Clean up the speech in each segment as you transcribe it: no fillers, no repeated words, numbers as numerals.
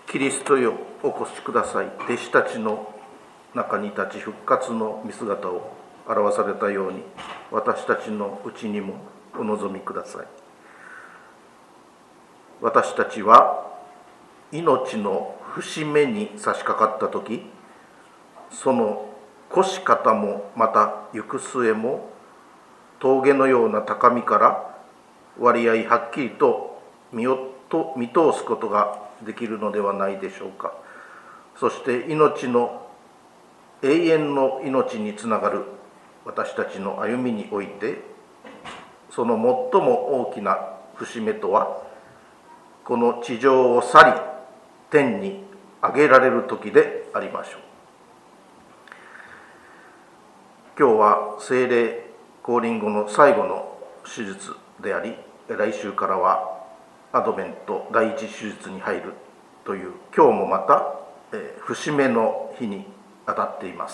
キリストよお越しください。弟子たちの中に立ち復活の見姿を表されたように、私たちのうちにもお望みください。私たちは命の節目に差し掛かったとき、その越し方もまた行く末も峠のような高みから割合はっきりと見通すことができるのではないでしょうか。そして命の永遠の命につながる私たちの歩みにおいて、その最も大きな節目とは、この地上を去り天に上げられる時でありましょう。今日は聖霊降臨後の最後の手術であり、来週からはアドベント第一手術に入るという、今日もまた節目の日に当たっています。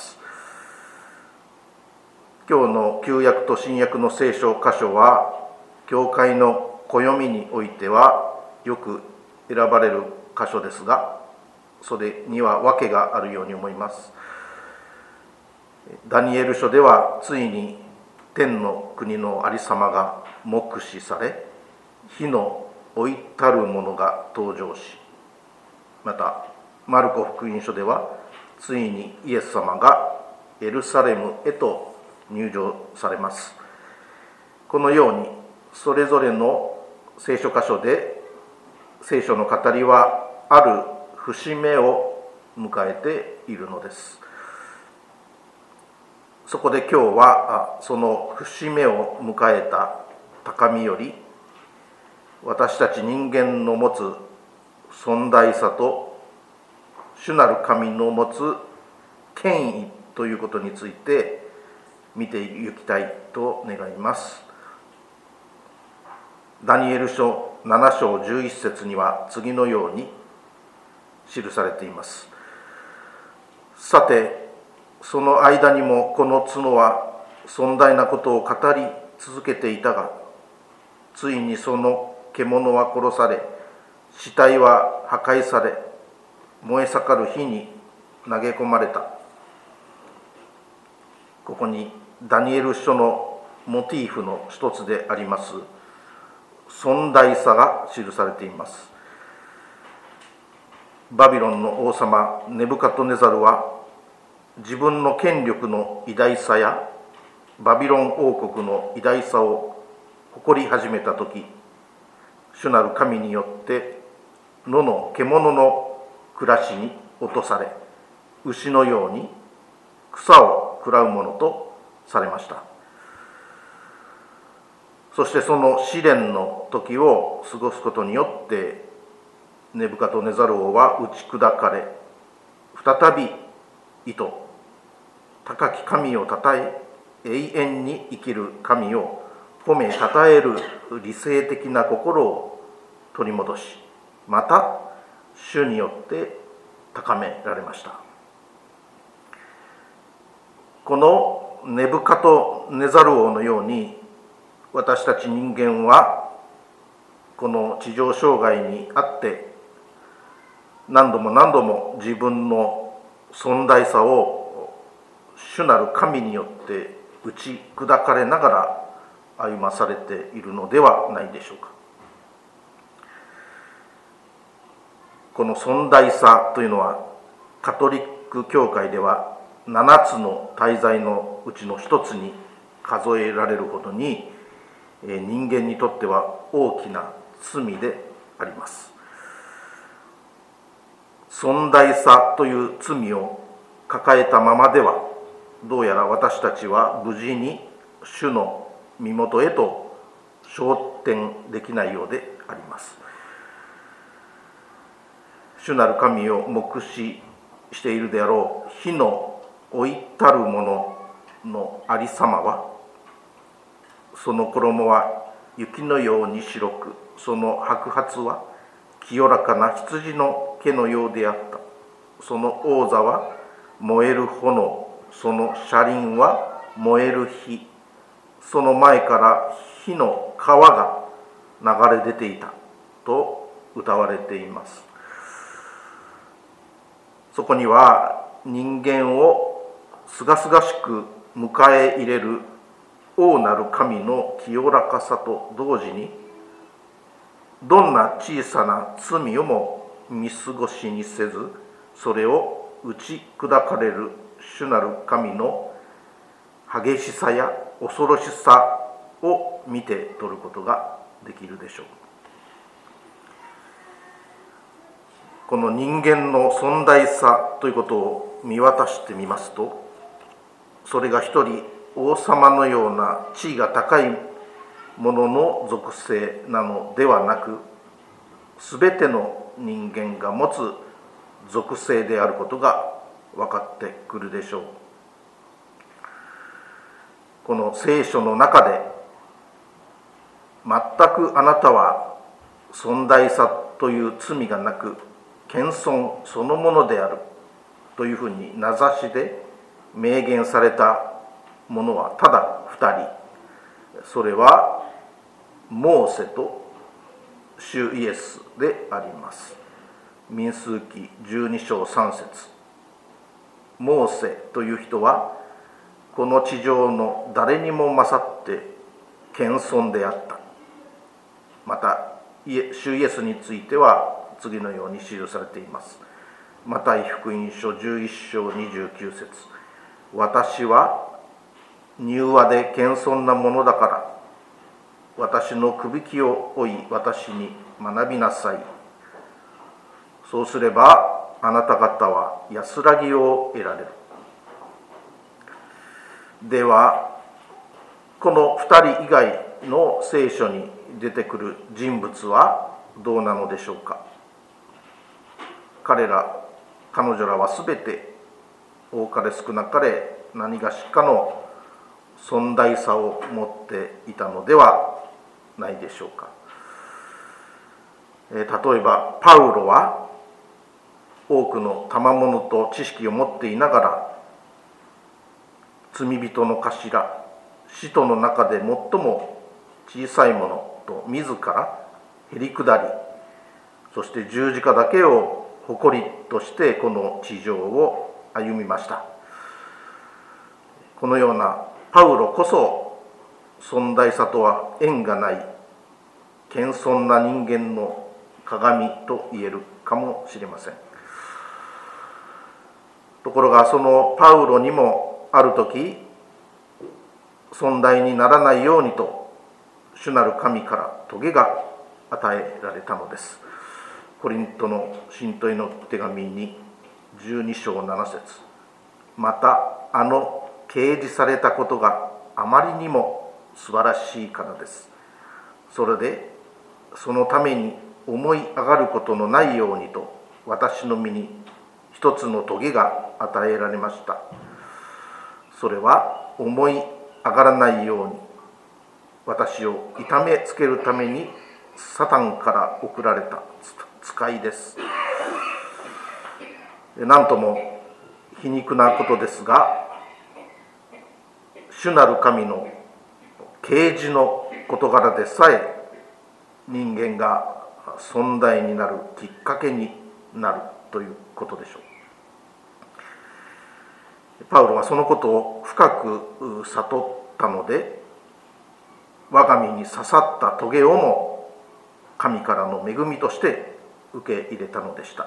今日の旧約と新約の聖書箇所は、教会の暦においてはよく選ばれる箇所ですが、それには訳があるように思います。ダニエル書ではついに天の国のありさまが目視され、火の老いたるものが登場し、またマルコ福音書ではついにイエス様がエルサレムへと入場されます。このようにそれぞれの聖書箇所で聖書の語りはある節目を迎えているのです。そこで今日はその節目を迎えた高みより、私たち人間の持つ尊大さと主なる神の持つ権威ということについて見ていきたいと願います。ダニエル書7章11節には次のように記されています。さて、その間にもこの角は尊大なことを語り続けていたが、ついにその獣は殺され、死体は破壊され、燃え盛る火に投げ込まれた。ここにダニエル書のモチーフの一つであります尊大さが記されています。バビロンの王様ネブカドネザルは、自分の権力の偉大さやバビロン王国の偉大さを誇り始めたとき、主なる神によって野の獣の暮らしに落とされ、牛のように草を食らうものとされました。そしてその試練の時を過ごすことによって、ネブカドネザル王は打ち砕かれ、再び意図高き神をたたえ、永遠に生きる神を褒めたたえる理性的な心を取り戻し、また主によって高められました。このネブカドネザル王のように、私たち人間はこの地上生涯にあって何度も何度も自分の尊大さを主なる神によって打ち砕かれながら歩まされているのではないでしょうか。この尊大さというのは、カトリック教会では7つの大罪のうちの一つに数えられるほどに、人間にとっては大きな罪であります。尊大さという罪を抱えたままでは、どうやら私たちは無事に主の身元へと昇天できないようであります。主なる神を目視しているであろう火の老いたるもののありさまは、その衣は雪のように白く、その白髪は清らかな羊の毛のようであった。その王座は燃える炎、その車輪は燃える火、その前から火の川が流れ出ていたと歌われています。 そこには人間をすがすがしく迎え入れる大なる神の清らかさと同時に、どんな小さな罪をも見過ごしにせず、それを打ち砕かれる主なる神の激しさや恐ろしさを見て取ることができるでしょう。この人間の尊大さということを見渡してみますと、それが一人王様のような地位が高いものの属性なのではなく、すべての人間が持つ属性であることが分かってくるでしょう。この聖書の中で、全くあなたは尊大さという罪がなく、謙遜そのものであるというふうに名指しで明言されたものはただ2人、それはモーセと主イエスであります。民数記12章3節。モーセという人はこの地上の誰にも勝って謙遜であった。また主イエスについては次のように記されています。マタイ福音書11章29節。私は柔和で謙遜なものだから、私のくびきを追い私に学びなさい。そうすればあなた方は安らぎを得られる。では、この2人以外の聖書に出てくる人物はどうなのでしょうか。彼女らはすべて多かれ少なかれ何がしかの尊大さを持っていたのではないでしょうか。例えばパウロは多くの賜物と知識を持っていながら、罪人の頭、使徒の中で最も小さいものと自らへり下り、そして十字架だけを誇りとしてこの地上を歩みました。このようなパウロこそ尊大さとは縁がない謙遜な人間の鏡と言えるかもしれません。ところがそのパウロにもある時、尊大にならないようにと主なる神から棘が与えられたのです。コリントの信徒への手紙に12章7節。また掲示されたことがあまりにも素晴らしいからです。それでそのために思い上がることのないようにと、私の身に一つの棘が与えられました。それは思い上がらないように、私を痛めつけるためにサタンから送られた使いです。なんとも皮肉なことですが、主なる神の啓示の事柄でさえ人間が尊大になるきっかけになるということでしょう。パウロはそのことを深く悟ったので、我が身に刺さった棘をも神からの恵みとして受け入れたのでした。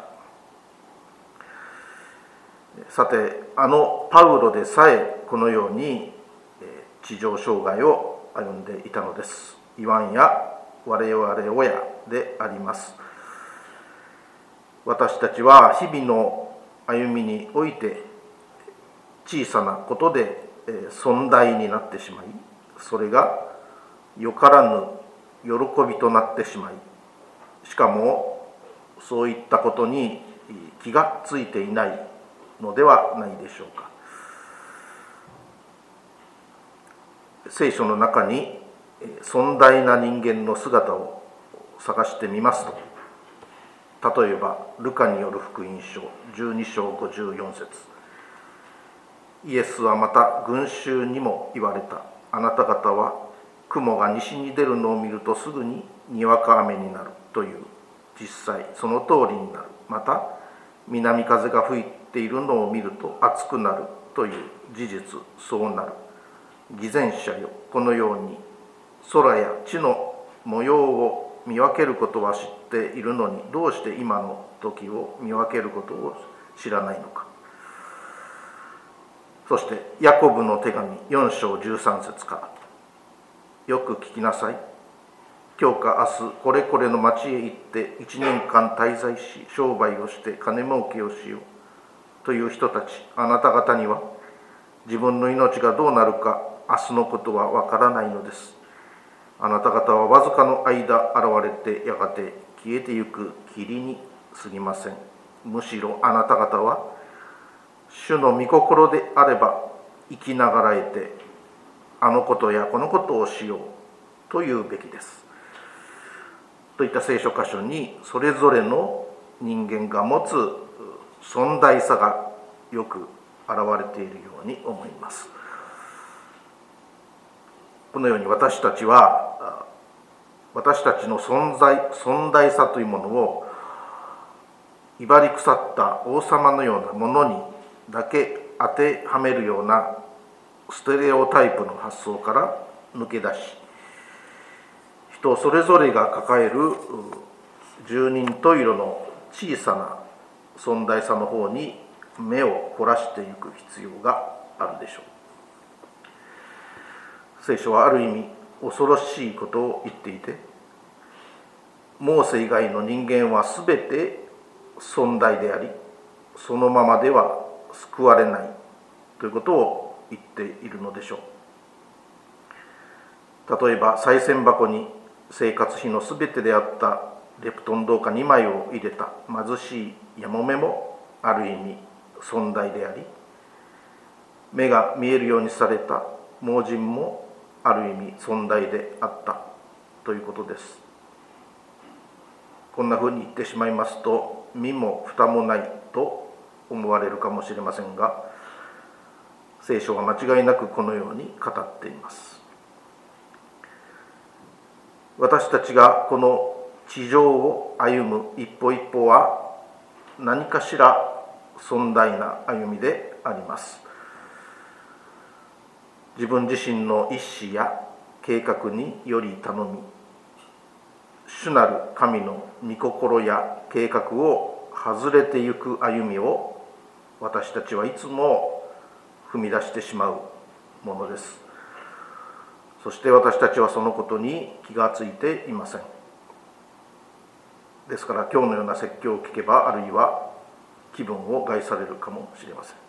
さて、パウロでさえこのように地上生涯を歩んでいたのです。言わんや我々親であります。私たちは日々の歩みにおいて小さなことで尊大になってしまい、それがよからぬ喜びとなってしまい、しかもそういったことに気がついていないのではないでしょうか。聖書の中に尊大な人間の姿を探してみますと、例えばルカによる福音書12章54節。イエスはまた群衆にも言われた。あなた方は雲が西に出るのを見るとすぐににわか雨になるという、実際その通りになる。また南風が吹いているのを見ると熱くなるという事実、そうなる。偽善者よ、このように空や地の模様を見分けることは知っているのに、どうして今の時を見分けることを知らないのか。そしてヤコブの手紙4章13節から、よく聞きなさい。今日か明日これこれの町へ行って1年間滞在し、商売をして金儲けをしようという人たち、あなた方には自分の命がどうなるか明日のことはわからないのです。あなた方はわずかの間現れてやがて消えてゆく霧に過ぎません。むしろあなた方は主の御心であれば生きながらえて、あのことやこのことをしようというべきです。といった聖書箇所に、それぞれの人間が持つ尊大さがよく現れているように思います。このように私たちは、私たちの尊大さというものを威張り腐った王様のようなものにだけ当てはめるようなステレオタイプの発想から抜け出し、人それぞれが抱える十人十色の小さな尊大さの方に目を凝らしていく必要があるでしょう。聖書はある意味恐ろしいことを言っていて、モーセ以外の人間はすべて尊大であり、そのままでは救われないということを言っているのでしょう。例えば賽銭箱に生活費のすべてであったレプトン銅貨2枚を入れた貧しいやもめもある意味尊大であり、目が見えるようにされた盲人もある意味尊大であったということです。こんなふうに言ってしまいますと、身も蓋もないと思われるかもしれませんが、聖書は間違いなくこのように語っています。私たちがこの地上を歩む一歩一歩は何かしら尊大な歩みであります。自分自身の意思や計画により頼み、主なる神の御心や計画を外れてゆく歩みを私たちはいつも踏み出してしまうものです。そして私たちはそのことに気がついていません。ですから今日のような説教を聞けば、あるいは気分を害されるかもしれませ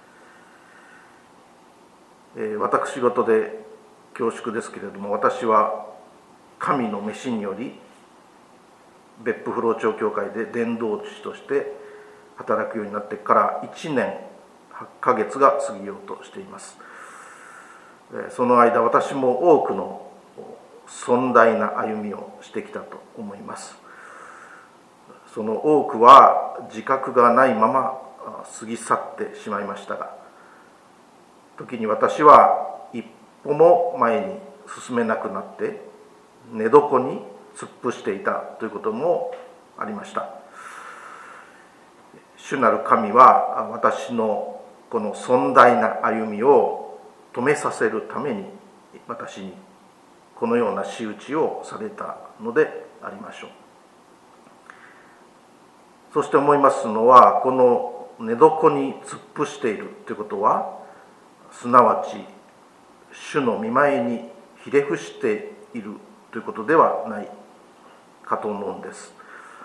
ん。私事で恐縮ですけれども、私は神の召しにより別府不老町教会で伝道師として働くようになってから1年8ヶ月が過ぎようとしています。その間、私も多くの尊大な歩みをしてきたと思います。その多くは自覚がないまま過ぎ去ってしまいましたが、時に私は一歩も前に進めなくなって寝床に突っ伏していたということもありました。主なる神は私のこの尊大な歩みを止めさせるために私にこのような仕打ちをされたのでありましょう。そして思いますのは、この寝床に突っ伏しているということは、すなわち主の御前にひれ伏しているということではないかと思うんです。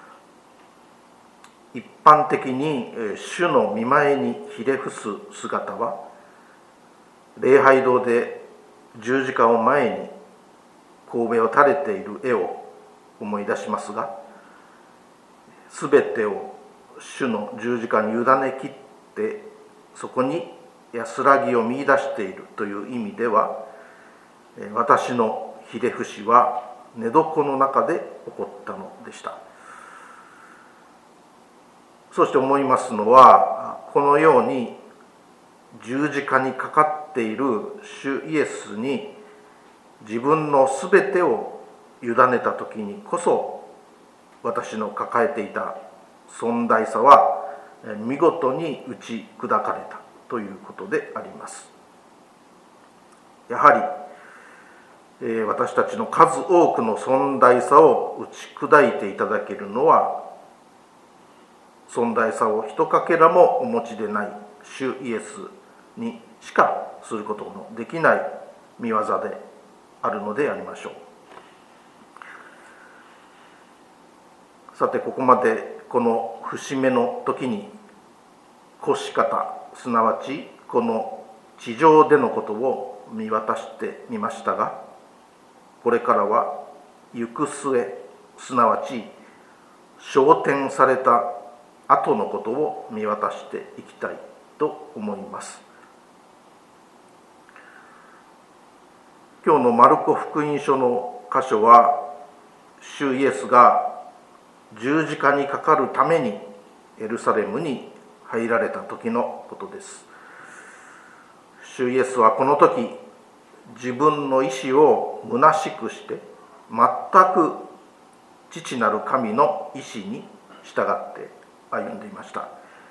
一般的に主の御前にひれ伏す姿は、礼拝堂で十字架を前に頭を垂れている絵を思い出しますが、すべてを主の十字架に委ねきって、そこに安らぎを見出しているという意味では、私のひれ伏しは寝床の中で起こったのでした。そして思いますのは、このように十字架にかかっている主イエスに自分のすべてを委ねた時にこそ、私の抱えていた尊大さは見事に打ち砕かれたということであります。やはり、私たちの数多くの尊大さを打ち砕いていただけるのは、尊大さをひとかけらもお持ちでない主イエスにしかすることのできない御業であるのでありましょう。さて、ここまでこの節目の時に越し方、すなわちこの地上でのことを見渡してみましたが、これからは行く末、すなわち昇天された後のことを見渡していきたいと思います。今日のマルコ福音書の箇所は、主イエスが十字架にかかるためにエルサレムに入られた時のことです。主イエスはこの時、自分の意志を虚しくして全く父なる神の意志に従って歩んでいました。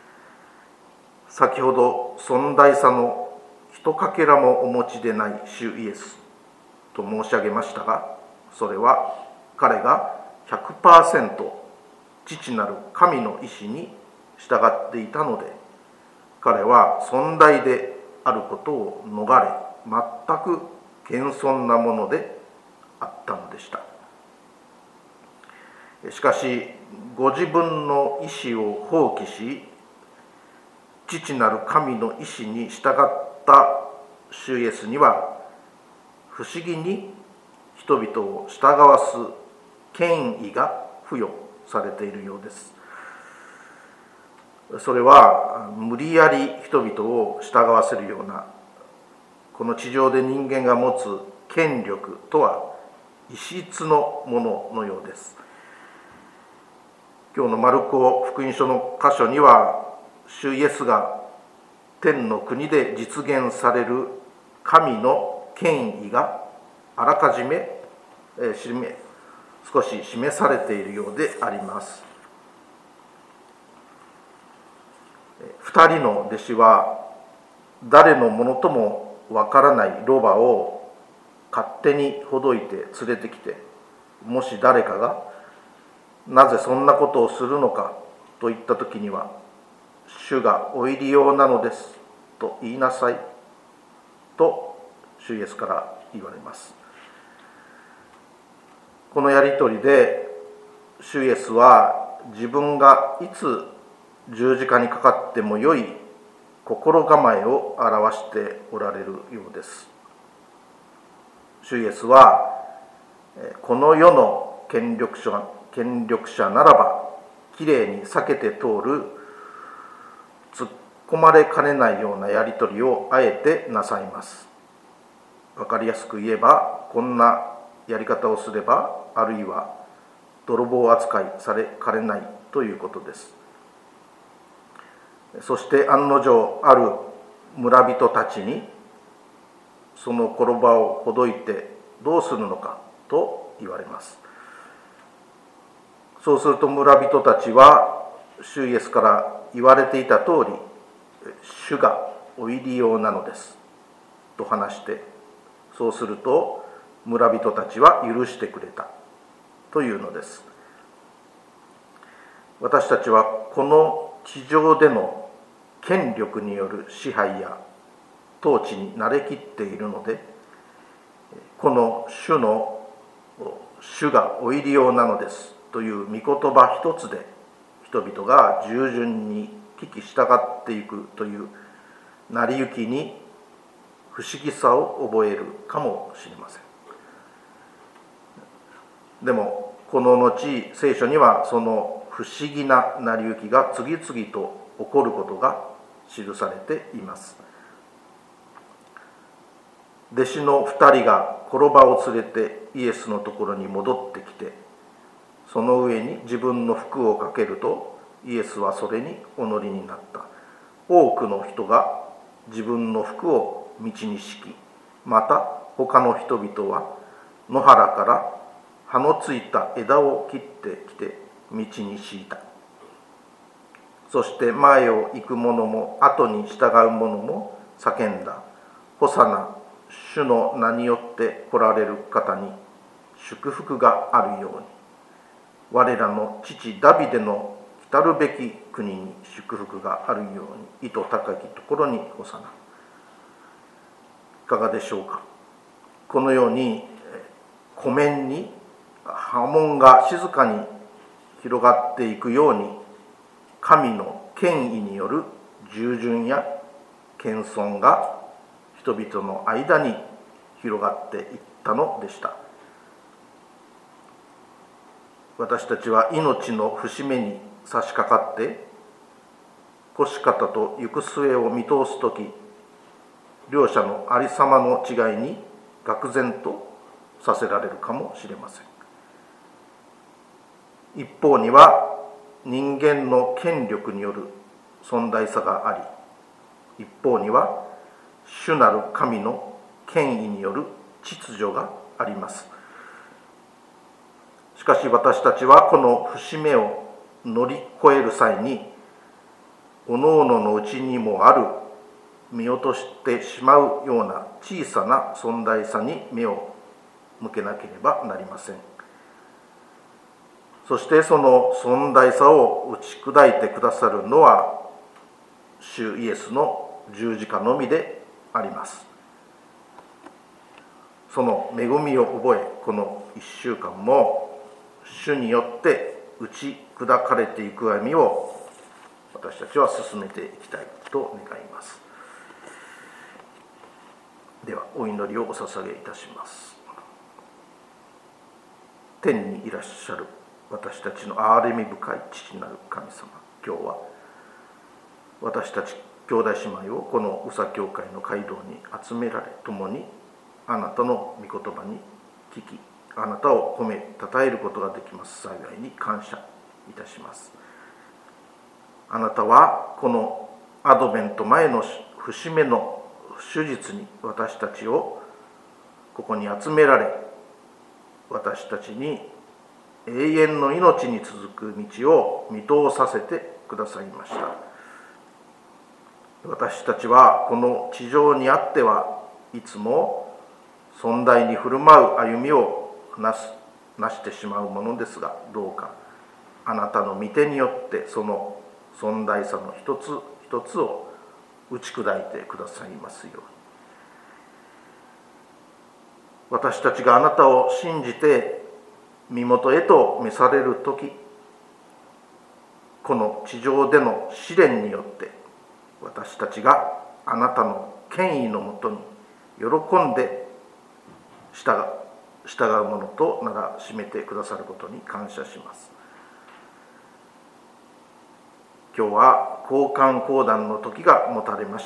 先ほど尊大さのひとかけらもお持ちでない主イエスと申し上げましたが、それは彼が 100% 父なる神の意志に従っていたので、彼は尊大であることを逃れ、全く謙遜なものであったのでした。しかし、ご自分の意志を放棄し、父なる神の意志に従った主イエスには、不思議に人々を従わす権威が付与されているようです。それは無理やり人々を従わせるような、この地上で人間が持つ権力とは異質のもののようです。今日のマルコ福音書の箇所には、主イエスが天の国で実現される神の権威があらかじめ少し示されているようであります。2人の弟子は誰のものともわからないロバを勝手にほどいて連れてきて、もし誰かがなぜそんなことをするのかと言った時には、主がお入り用なのですと言いなさいと主イエスから言われます。このやりとりで主イエスは自分がいつ十字架にかかってもよい心構えを表しておられるようです。主イエスはこの世の権力者ならばきれいに避けて通る突っ込まれかねないようなやり取りをあえてなさいます。わかりやすく言えば、こんなやり方をすれば、あるいは泥棒扱いされかねないということです。そして案の定、ある村人たちにその転ばをほどいてどうするのかと言われます。そうすると村人たちは主イエスから言われていた通り、主がお入り用なのですと話して、そうすると村人たちは許してくれたというのです。私たちはこの地上での権力による支配や統治に慣れきっているので、この主がお入り用なのですという御言葉一つで人々が従順に聞き従っていくという成り行きに不思議さを覚えるかもしれません。でもこの後、聖書にはその不思議な成り行きが次々と起こることが記されています。弟子の2人が転ばを連れてイエスのところに戻ってきて、その上に自分の服をかけると、イエスはそれにお乗りになった。多くの人が自分の服を道に敷き、また他の人々は野原から葉のついた枝を切ってきて道に敷いた。 そして前を行く者も後に従う者も叫んだ。ホサナ、主の名によって来られる方に祝福があるように。我らの父ダビデの来るべき国に祝福があるように。意図高きところにホサナ。いかがでしょうか。このように湖面に波紋が静かに広がっていくように、神の権威による従順や謙遜が人々の間に広がっていったのでした。私たちは命の節目に差し掛かって、越し方と行く末を見通すとき、両者のありさまの違いに愕然とさせられるかもしれません。一方には人間の権力による尊大さがあり、一方には主なる神の権威による秩序があります。しかし私たちはこの節目を乗り越える際に、おのおののうちにもある見落としてしまうような小さな尊大さに目を向けなければなりません。そしてその尊大さを打ち砕いてくださるのは主イエスの十字架のみであります。その恵みを覚え、この1週間も主によって打ち砕かれていく歩みを私たちは進めていきたいと願います。ではお祈りをお捧げいたします。天にいらっしゃる私たちの憐れみ深い父なる神様、今日は私たち兄弟姉妹をこの宇佐教会の街道に集められ、共にあなたの御言葉に聞き、あなたを褒めたたえることができます幸いに感謝いたします。あなたはこのアドベント前の節目の主日に私たちをここに集められ、私たちに永遠の命に続く道を見通させてくださいました。私たちはこの地上にあってはいつも尊大に振る舞う歩みをなしてしまうものですが、どうかあなたの御手によってその尊大さの一つ一つを打ち砕いてくださいますように。私たちがあなたを信じて身元へと召されるとき、この地上での試練によって私たちがあなたの権威のもとに喜んで従うものとならしめてくださることに感謝します。今日は交換講談の時が持たれました。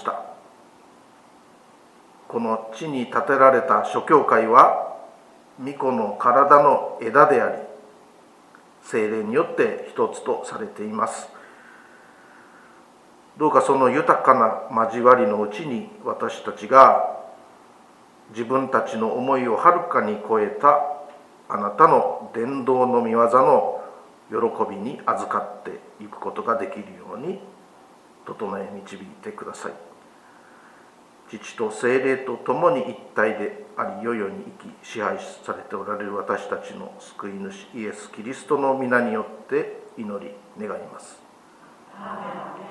この地に建てられた諸教会は御子の体の枝であり、聖霊によって一つとされています。どうかその豊かな交わりのうちに私たちが自分たちの思いをはるかに超えたあなたの伝道の御業の喜びに預かっていくことができるように整え導いてください。父と聖霊と共に一体であり、世々に生き支配されておられる私たちの救い主イエス・キリストの皆によって祈り願います。